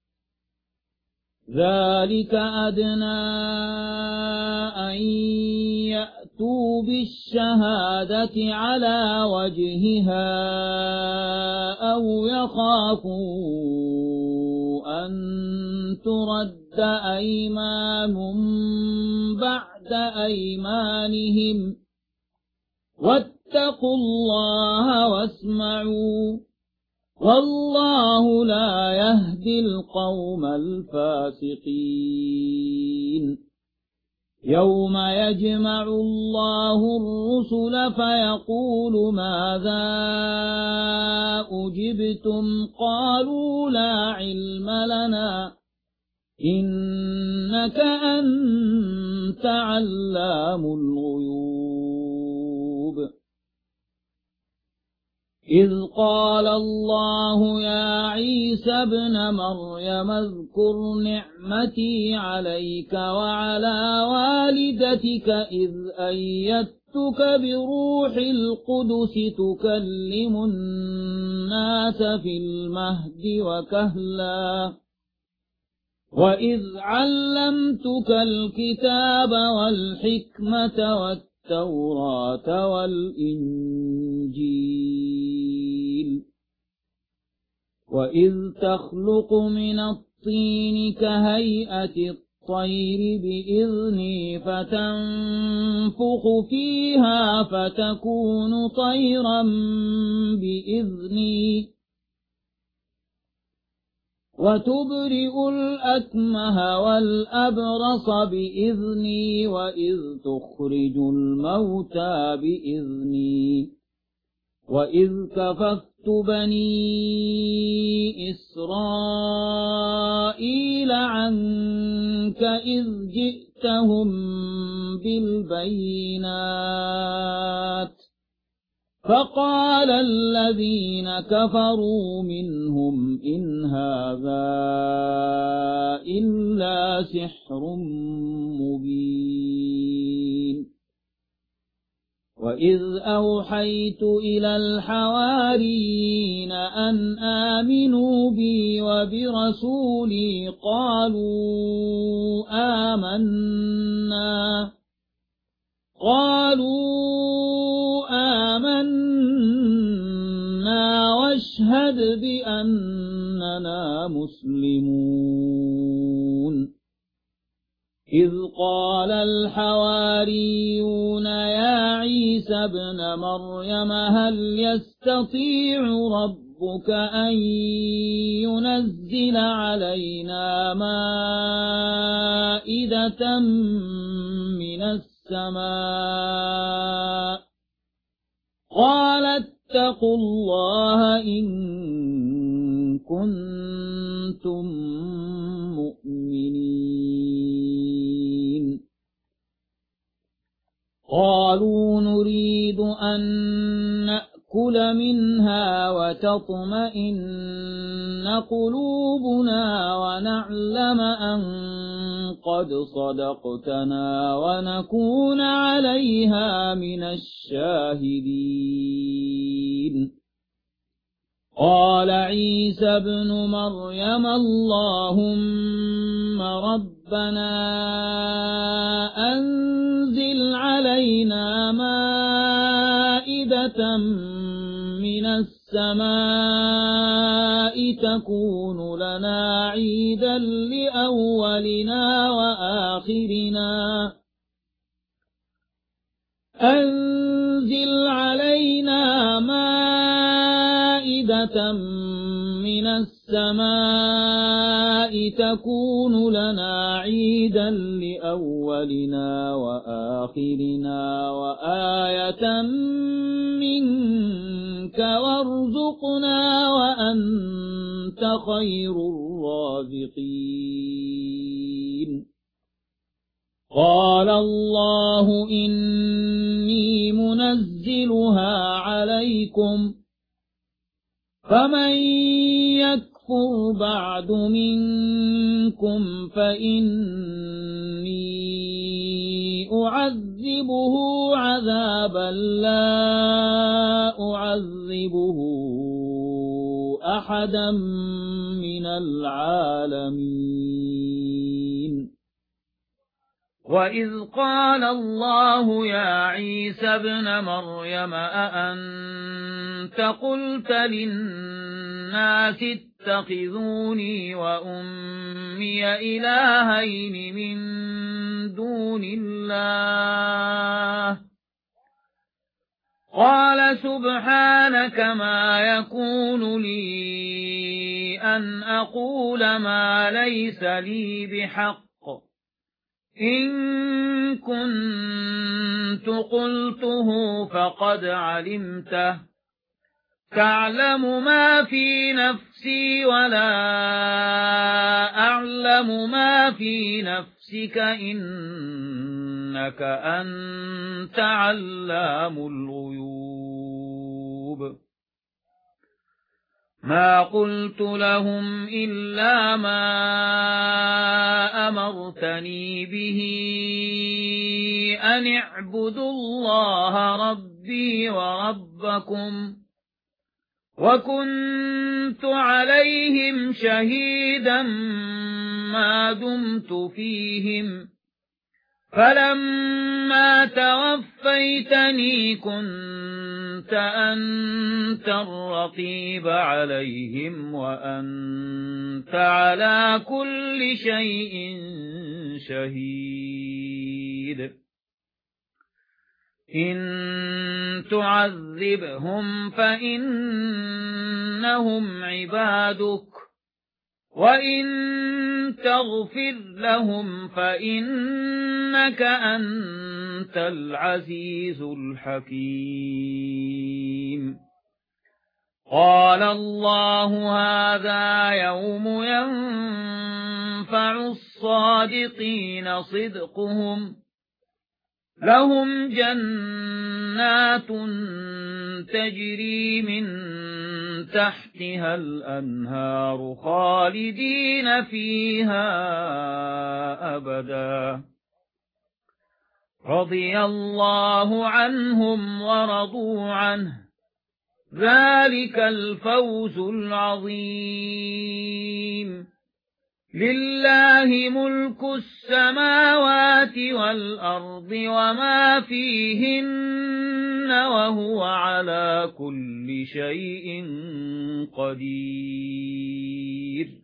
ذلك أدنى أن يأتوا بالشهادة على وجهها أو يخافوا أن ترد أيمان بعد أيمانهم واتقوا الله واسمعوا والله لا يهدي القوم الفاسقين يوم يجمع الله الرسل فيقول ماذا أجبتم قالوا لا علم لنا إنك أنت علام الغيوب إذ قال الله يا عيسى ابن مريم اذكر نعمتي عليك وعلى والدتك إذ أيدتك بروح القدس تكلم الناس في المهد وكهلا وإذ علمتك الكتاب والحكمة والتوراة والإنجيل وإذ تخلق من الطين كهيئة الطير بإذني فتنفخ فيها فتكون طيرا بإذني وتبرئ الأكمه والأبرص بإذني وإذ تخرج الموتى بإذني وإذ كففت بني إسرائيل عنك إذ جئتهم بالبينات فقال الذين كفروا منهم إن هذا إلا سحر مبين وإذ أوحيت إلى الحواريين أن آمنوا بي وبرسولي قالوا آمنا واشهد بأننا مسلمون إذ قال الحواريون يا عيسى ابن مريم هل يستطيع ربك أن ينزل علينا مائدة من السماء قال اتقوا الله إن كنتم مؤمنين قالوا نريد أن نأكل منها وتطمئن قلوبنا ونعلم أن قد صدقتنا ونكون عليها من الشاهدين قال عيسى ابن مريم اللهم ربنا أنزل علينا مائدة من السماء تكون لنا عيدا لأولنا وآخرنا أنزل علينا مائدة من السماء تكون لنا عيدا لأولنا وآخرنا وآية منك وارزقنا وأنت خير الرازقين قال الله إني منزلها عليكم فمن يكفر بعد منكم فإني أعذبه عذابا لا أعذبه أحدا من العالمين وإذ قال الله يا عيسى ابن مريم أأنت قلت للناس اتخذوني وأمي إلهين من دون الله قال سبحانك ما يكون لي أن أقول ما ليس لي بحق إن كنت قلته فقد علمته تعلم ما في نفسي ولا أعلم ما في نفسك إنك أنت علام الغيوب ما قلت لهم إلا ما أمرتني به أن اعبدوا الله ربي وربكم وكنت عليهم شهيدا ما دمت فيهم فلما توفيتني كنت أنت الرقيب عليهم وأنت على كل شيء شهيد إن تعذبهم فإنهم عبادك وإن تغفر لهم فإنك أنت العزيز الحكيم قال الله هذا يوم ينفع الصادقين صدقهم لهم جنات تجري من تحتها الأنهار خالدين فيها أبدا رضي الله عنهم ورضوا عنه ذلك الفوز العظيم لله ملك السماوات والأرض وما فيهن وهو على كل شيء قدير